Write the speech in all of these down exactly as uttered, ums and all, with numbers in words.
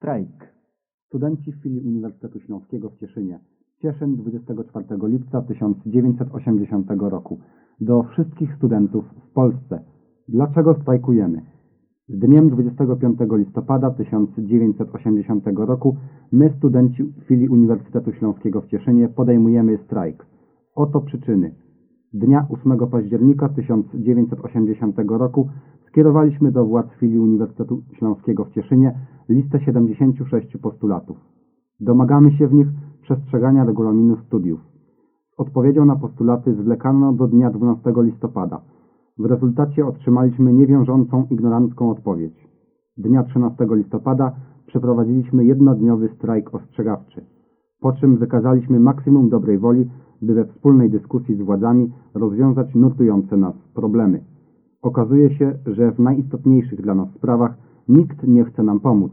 Strajk. Studenci w filii Uniwersytetu Śląskiego w Cieszynie. Cieszyn, dwudziestego czwartego lipca tysiąc dziewięćset osiemdziesiątego roku. Do wszystkich studentów w Polsce. Dlaczego strajkujemy? Z dniem dwudziestego piątego listopada tysiąc dziewięćset osiemdziesiątego roku my, studenci filii Uniwersytetu Śląskiego w Cieszynie, podejmujemy strajk. Oto przyczyny. Dnia ósmego października tysiąc dziewięćset osiemdziesiątego roku skierowaliśmy do władz filii Uniwersytetu Śląskiego w Cieszynie listę siedemdziesięciu sześciu postulatów. Domagamy się w nich przestrzegania regulaminu studiów. Z odpowiedzią na postulaty zwlekano do dnia dwunastego listopada. W rezultacie otrzymaliśmy niewiążącą, ignorancką odpowiedź. Dnia trzynastego listopada przeprowadziliśmy jednodniowy strajk ostrzegawczy, po czym wykazaliśmy maksimum dobrej woli, by we wspólnej dyskusji z władzami rozwiązać nurtujące nas problemy. Okazuje się, że w najistotniejszych dla nas sprawach nikt nie chce nam pomóc.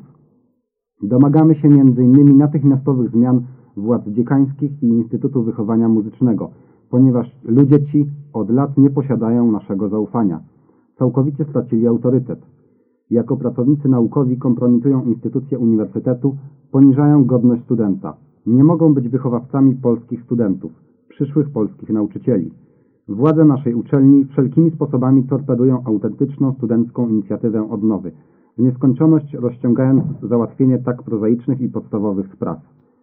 Domagamy się między innymi natychmiastowych zmian władz dziekańskich i Instytutu Wychowania Muzycznego, ponieważ ludzie ci od lat nie posiadają naszego zaufania. Całkowicie stracili autorytet. Jako pracownicy naukowi kompromitują instytucje uniwersytetu, poniżają godność studenta. Nie mogą być wychowawcami polskich studentów, przyszłych polskich nauczycieli. Władze naszej uczelni wszelkimi sposobami torpedują autentyczną studencką inicjatywę odnowy, w nieskończoność rozciągając załatwienie tak prozaicznych i podstawowych spraw.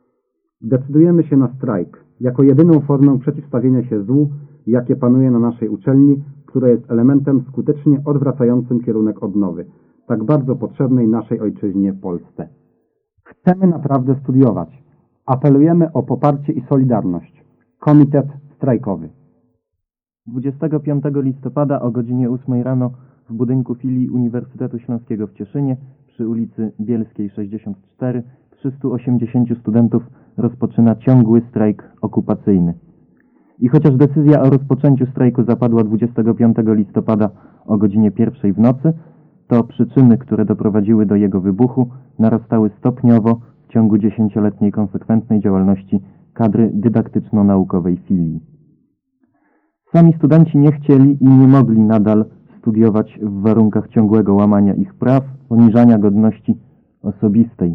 Decydujemy się na strajk, jako jedyną formę przeciwstawienia się złu, jakie panuje na naszej uczelni, które jest elementem skutecznie odwracającym kierunek odnowy, tak bardzo potrzebnej naszej ojczyźnie Polsce. Chcemy naprawdę studiować. Apelujemy o poparcie i solidarność. Komitet strajkowy. dwudziestego piątego listopada o godzinie ósmej rano w budynku filii Uniwersytetu Śląskiego w Cieszynie przy ulicy Bielskiej sześćdziesiąt cztery trzystu osiemdziesięciu studentów rozpoczyna ciągły strajk okupacyjny. I chociaż decyzja o rozpoczęciu strajku zapadła dwudziestego piątego listopada o godzinie pierwszej w nocy, to przyczyny, które doprowadziły do jego wybuchu, narastały stopniowo w ciągu dziesięcioletniej konsekwentnej działalności kadry dydaktyczno-naukowej filii. Sami studenci nie chcieli i nie mogli nadal studiować w warunkach ciągłego łamania ich praw, poniżania godności osobistej.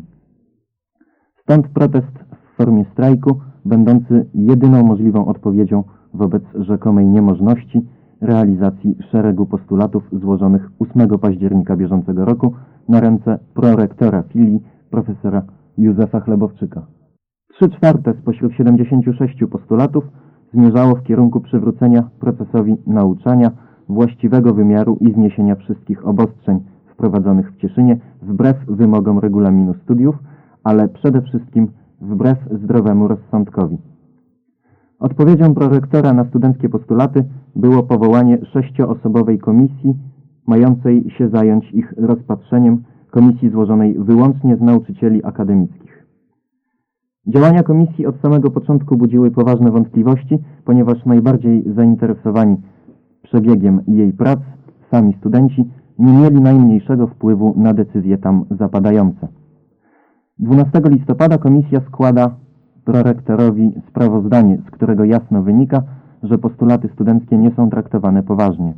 Stąd protest w formie strajku, będący jedyną możliwą odpowiedzią wobec rzekomej niemożności realizacji szeregu postulatów złożonych ósmego października bieżącego roku na ręce prorektora filii profesora Józefa Chlebowczyka. Trzy czwarte spośród siedemdziesięciu sześciu postulatów zmierzało w kierunku przywrócenia procesowi nauczania właściwego wymiaru i zniesienia wszystkich obostrzeń wprowadzonych w Cieszynie wbrew wymogom regulaminu studiów, ale przede wszystkim wbrew zdrowemu rozsądkowi. Odpowiedzią prorektora na studenckie postulaty było powołanie sześcioosobowej komisji mającej się zająć ich rozpatrzeniem, komisji złożonej wyłącznie z nauczycieli akademickich. Działania komisji od samego początku budziły poważne wątpliwości, ponieważ najbardziej zainteresowani przebiegiem jej prac, sami studenci, nie mieli najmniejszego wpływu na decyzje tam zapadające. dwunastego listopada komisja składa prorektorowi sprawozdanie, z którego jasno wynika, że postulaty studenckie nie są traktowane poważnie.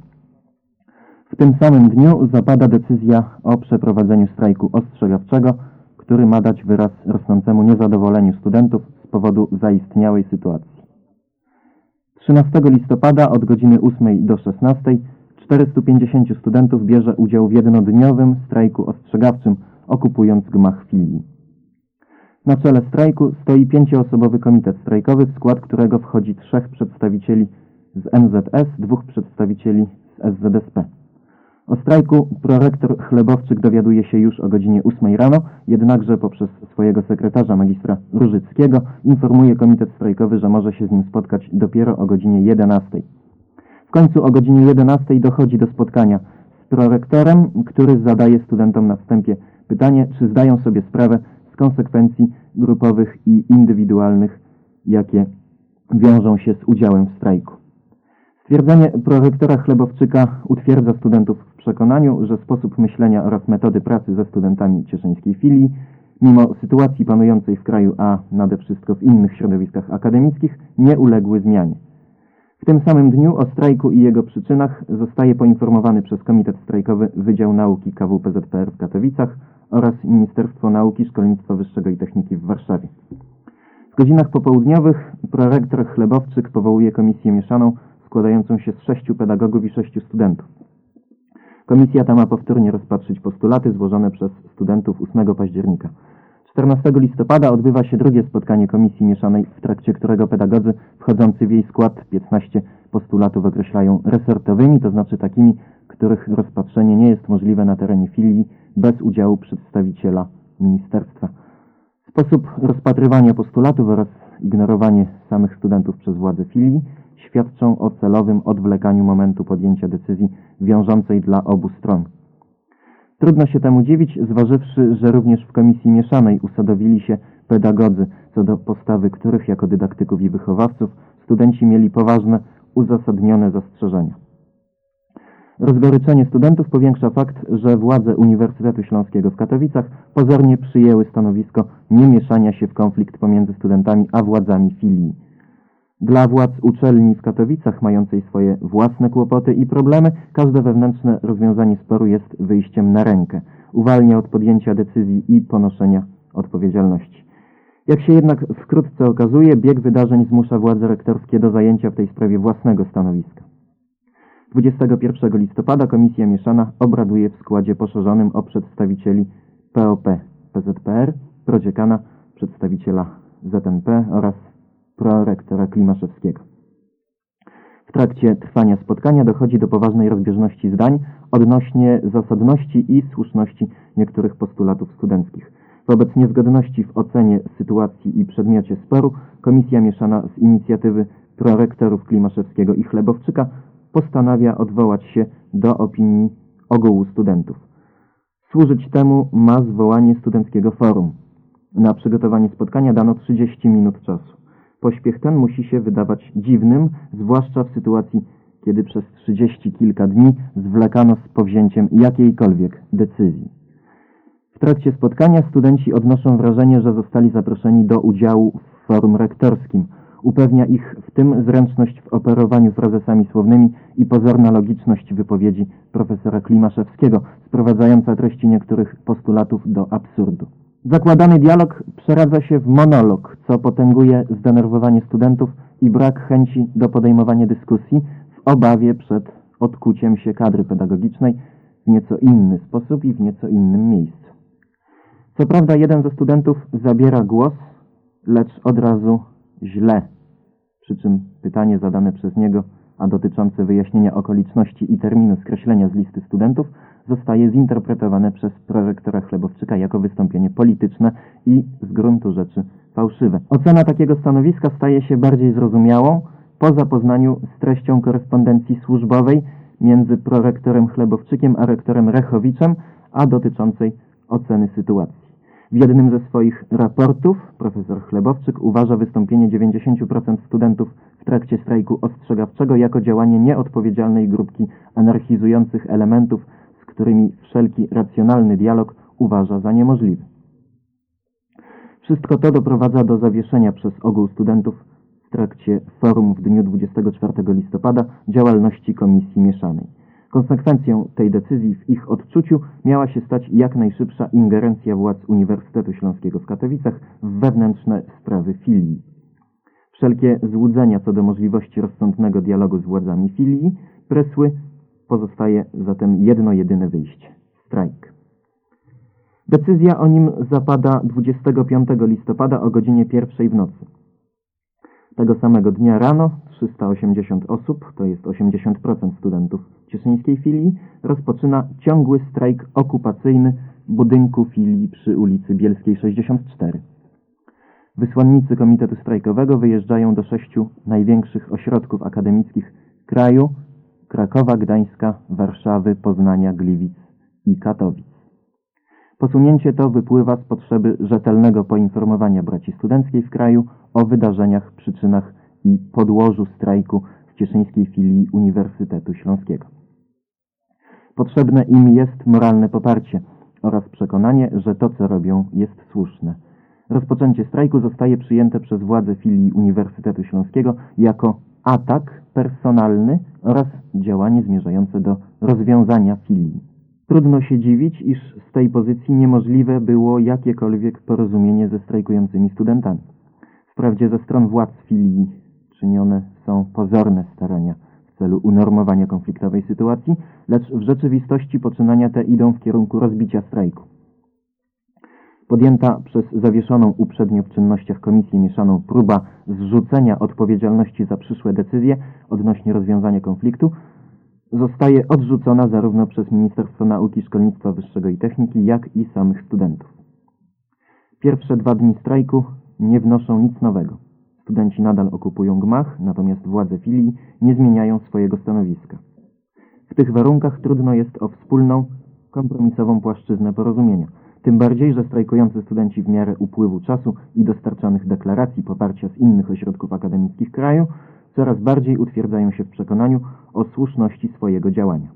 W tym samym dniu zapada decyzja o przeprowadzeniu strajku ostrzegawczego, który ma dać wyraz rosnącemu niezadowoleniu studentów z powodu zaistniałej sytuacji. trzynastego listopada od godziny ósmej do szesnastej czterystu pięćdziesięciu studentów bierze udział w jednodniowym strajku ostrzegawczym, okupując gmach filii. Na czele strajku stoi pięcioosobowy komitet strajkowy, w skład którego wchodzi trzech przedstawicieli z N Z S, dwóch przedstawicieli z S Z S P. O strajku prorektor Chlebowczyk dowiaduje się już o godzinie ósmej rano, jednakże poprzez swojego sekretarza magistra Różyckiego informuje komitet strajkowy, że może się z nim spotkać dopiero o godzinie jedenastej. W końcu o godzinie jedenastej dochodzi do spotkania z prorektorem, który zadaje studentom na wstępie pytanie, czy zdają sobie sprawę z konsekwencji grupowych i indywidualnych, jakie wiążą się z udziałem w strajku. Stwierdzenie prorektora Chlebowczyka utwierdza studentów w przekonaniu, że sposób myślenia oraz metody pracy ze studentami cieszyńskiej filii, mimo sytuacji panującej w kraju, a nade wszystko w innych środowiskach akademickich, nie uległy zmianie. W tym samym dniu o strajku i jego przyczynach zostaje poinformowany przez Komitet Strajkowy Wydział Nauki K W P Z P R w Katowicach oraz Ministerstwo Nauki, Szkolnictwa Wyższego i Techniki w Warszawie. W godzinach popołudniowych prorektor Chlebowczyk powołuje komisję mieszaną składającą się z sześciu pedagogów i sześciu studentów. Komisja ta ma powtórnie rozpatrzyć postulaty złożone przez studentów ósmego października. czternastego listopada odbywa się drugie spotkanie komisji mieszanej, w trakcie którego pedagodzy wchodzący w jej skład piętnaście postulatów określają resortowymi, to znaczy takimi, których rozpatrzenie nie jest możliwe na terenie filii bez udziału przedstawiciela ministerstwa. Sposób rozpatrywania postulatów oraz ignorowanie samych studentów przez władze filii świadczą o celowym odwlekaniu momentu podjęcia decyzji wiążącej dla obu stron. Trudno się temu dziwić, zważywszy, że również w komisji mieszanej usadowili się pedagodzy, co do postawy których jako dydaktyków i wychowawców studenci mieli poważne, uzasadnione zastrzeżenia. Rozgoryczenie studentów powiększa fakt, że władze Uniwersytetu Śląskiego w Katowicach pozornie przyjęły stanowisko niemieszania się w konflikt pomiędzy studentami a władzami filii. Dla władz uczelni w Katowicach, mającej swoje własne kłopoty i problemy, każde wewnętrzne rozwiązanie sporu jest wyjściem na rękę, uwalnia od podjęcia decyzji i ponoszenia odpowiedzialności. Jak się jednak wkrótce okazuje, bieg wydarzeń zmusza władze rektorskie do zajęcia w tej sprawie własnego stanowiska. dwudziestego pierwszego listopada komisja mieszana obraduje w składzie poszerzonym o przedstawicieli P O P P Z P R, prodziekana, przedstawiciela Z N P oraz prorektora Klimaszewskiego. W trakcie trwania spotkania dochodzi do poważnej rozbieżności zdań odnośnie zasadności i słuszności niektórych postulatów studenckich. Wobec niezgodności w ocenie sytuacji i przedmiocie sporu komisja mieszana z inicjatywy prorektorów Klimaszewskiego i Chlebowczyka postanawia odwołać się do opinii ogółu studentów. Służyć temu ma zwołanie studenckiego forum. Na przygotowanie spotkania dano trzydzieści minut czasu. Pośpiech ten musi się wydawać dziwnym, zwłaszcza w sytuacji, kiedy przez trzydzieści kilka dni zwlekano z powzięciem jakiejkolwiek decyzji. W trakcie spotkania studenci odnoszą wrażenie, że zostali zaproszeni do udziału w forum rektorskim. Upewnia ich w tym zręczność w operowaniu frazesami słownymi i pozorna logiczność wypowiedzi profesora Klimaszewskiego, sprowadzająca treści niektórych postulatów do absurdu. Zakładany dialog przeradza się w monolog, co potęguje zdenerwowanie studentów i brak chęci do podejmowania dyskusji w obawie przed odkuciem się kadry pedagogicznej w nieco inny sposób i w nieco innym miejscu. Co prawda jeden ze studentów zabiera głos, lecz od razu źle, przy czym pytanie zadane przez niego, a dotyczące wyjaśnienia okoliczności i terminu skreślenia z listy studentów, zostaje zinterpretowane przez prorektora Chlebowczyka jako wystąpienie polityczne i z gruntu rzeczy fałszywe. Ocena takiego stanowiska staje się bardziej zrozumiałą po zapoznaniu z treścią korespondencji służbowej między prorektorem Chlebowczykiem a rektorem Rechowiczem, a dotyczącej oceny sytuacji. W jednym ze swoich raportów profesor Chlebowczyk uważa wystąpienie dziewięćdziesięciu procent studentów w trakcie strajku ostrzegawczego jako działanie nieodpowiedzialnej grupki anarchizujących elementów, z którymi wszelki racjonalny dialog uważa za niemożliwy. Wszystko to doprowadza do zawieszenia przez ogół studentów w trakcie forum w dniu dwudziestego czwartego listopada działalności komisji mieszanej. Konsekwencją tej decyzji w ich odczuciu miała się stać jak najszybsza ingerencja władz Uniwersytetu Śląskiego w Katowicach w wewnętrzne sprawy filii. Wszelkie złudzenia co do możliwości rozsądnego dialogu z władzami filii prysły, pozostaje zatem jedno jedyne wyjście – strajk. Decyzja o nim zapada dwudziestego piątego listopada o godzinie pierwszej w nocy. Tego samego dnia rano trzysta osiemdziesiąt osób, to jest osiemdziesiąt procent studentów cieszyńskiej filii, rozpoczyna ciągły strajk okupacyjny budynku filii przy ulicy Bielskiej sześćdziesiąt cztery. Wysłannicy Komitetu Strajkowego wyjeżdżają do sześciu największych ośrodków akademickich kraju: Krakowa, Gdańska, Warszawy, Poznania, Gliwic i Katowic. Posunięcie to wypływa z potrzeby rzetelnego poinformowania braci studenckiej w kraju o wydarzeniach, przyczynach i podłożu strajku w cieszyńskiej filii Uniwersytetu Śląskiego. Potrzebne im jest moralne poparcie oraz przekonanie, że to, co robią, jest słuszne. Rozpoczęcie strajku zostaje przyjęte przez władze filii Uniwersytetu Śląskiego jako atak personalny oraz działanie zmierzające do rozwiązania filii. Trudno się dziwić, iż z tej pozycji niemożliwe było jakiekolwiek porozumienie ze strajkującymi studentami. Wprawdzie ze stron władz filii czynione są pozorne starania w celu unormowania konfliktowej sytuacji, lecz w rzeczywistości poczynania te idą w kierunku rozbicia strajku. Podjęta przez zawieszoną uprzednio w czynnościach komisji mieszaną próba zrzucenia odpowiedzialności za przyszłe decyzje odnośnie rozwiązania konfliktu zostaje odrzucona zarówno przez Ministerstwo Nauki, Szkolnictwa Wyższego i Techniki, jak i samych studentów. Pierwsze dwa dni strajku nie wnoszą nic nowego. Studenci nadal okupują gmach, natomiast władze filii nie zmieniają swojego stanowiska. W tych warunkach trudno jest o wspólną, kompromisową płaszczyznę porozumienia. Tym bardziej, że strajkujący studenci w miarę upływu czasu i dostarczanych deklaracji poparcia z innych ośrodków akademickich kraju coraz bardziej utwierdzają się w przekonaniu o słuszności swojego działania.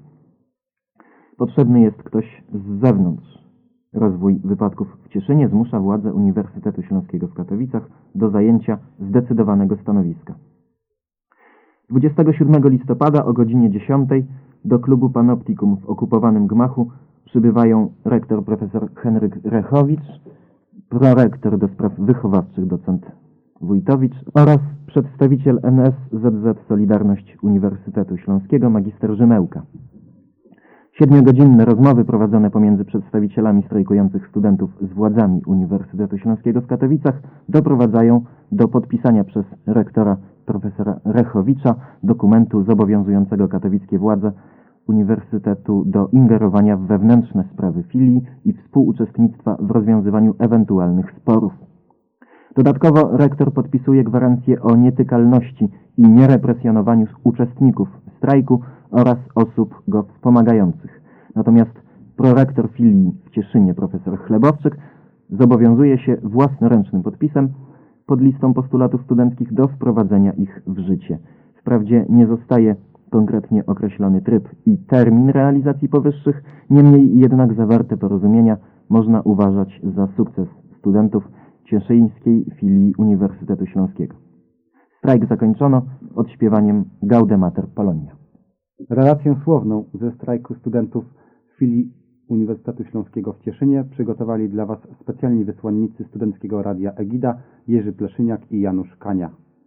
Potrzebny jest ktoś z zewnątrz. Rozwój wypadków w Cieszynie zmusza władze Uniwersytetu Śląskiego w Katowicach do zajęcia zdecydowanego stanowiska. dwudziestego siódmego listopada o godzinie dziesiątej do klubu Panoptikum w okupowanym gmachu przybywają rektor profesor Henryk Rechowicz, prorektor do spraw wychowawczych docent Wójtowicz oraz przedstawiciel N S Z Z Solidarność Uniwersytetu Śląskiego magister Rzymełka. Siedmiogodzinne rozmowy prowadzone pomiędzy przedstawicielami strajkujących studentów z władzami Uniwersytetu Śląskiego w Katowicach doprowadzają do podpisania przez rektora profesora Rechowicza dokumentu zobowiązującego katowickie władze Uniwersytetu do ingerowania w wewnętrzne sprawy filii i współuczestnictwa w rozwiązywaniu ewentualnych sporów. Dodatkowo rektor podpisuje gwarancję o nietykalności i nierepresjonowaniu uczestników strajku oraz osób go wspomagających. Natomiast prorektor filii w Cieszynie profesor Chlebowczyk zobowiązuje się własnoręcznym podpisem pod listą postulatów studenckich do wprowadzenia ich w życie. Wprawdzie nie zostaje konkretnie określony tryb i termin realizacji powyższych, niemniej jednak zawarte porozumienia można uważać za sukces studentów cieszyńskiej filii Uniwersytetu Śląskiego. Strajk zakończono odśpiewaniem Gaude Mater Polonia. Relację słowną ze strajku studentów filii Uniwersytetu Śląskiego w Cieszynie przygotowali dla Was specjalni wysłannicy Studenckiego Radia Egida Jerzy Pleszyniak i Janusz Kania.